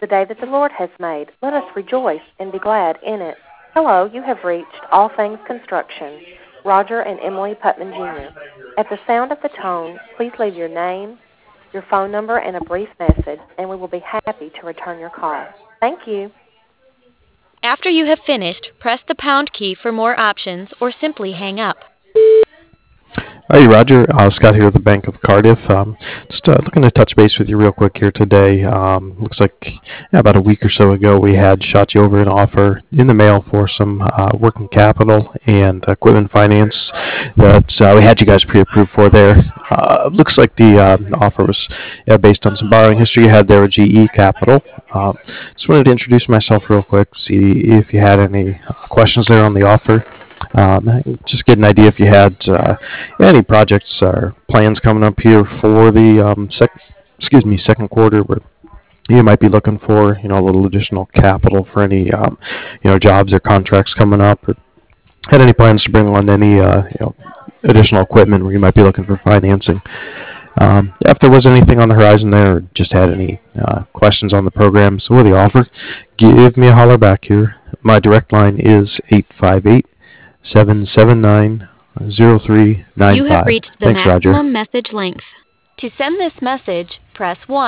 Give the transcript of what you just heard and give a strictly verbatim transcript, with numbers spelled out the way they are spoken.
day that the Lord has made. Let us rejoice and be glad in it. Hello, you have reached All Things Construction, Roger and Emily Putman Junior At the sound of the tone, please leave your name, your phone number, and a brief message, and we will be happy to return your call. Thank you. After you have finished, press the pound key for more options or simply hang up. Hey, Roger. Uh, Scott here at the Bank of Cardiff. Um, just uh, looking to touch base with you real quick here today. Um, looks like yeah, about a week or so ago we had shot you over an offer in the mail for some uh, working capital and equipment finance that uh, we had you guys pre-approved for there. Uh, looks like the uh, offer was yeah, based on some borrowing history you had there with G E Capital. Uh, just wanted to introduce myself real quick, see if you had any questions there on the offer. Um, just get an idea if you had uh, any projects or plans coming up here for the um, sec- excuse me second quarter where you might be looking for you know a little additional capital for any um, you know jobs or contracts coming up, or had any plans to bring on any uh, you know additional equipment where you might be looking for financing. Um, if there was anything on the horizon there, or just had any uh, questions on the program, so with the offer, give me a holler back here. My direct line is eight five eight. seven seven nine zero three nine five. You have reached the Thanks, Roger. maximum message length. To send this message, press one.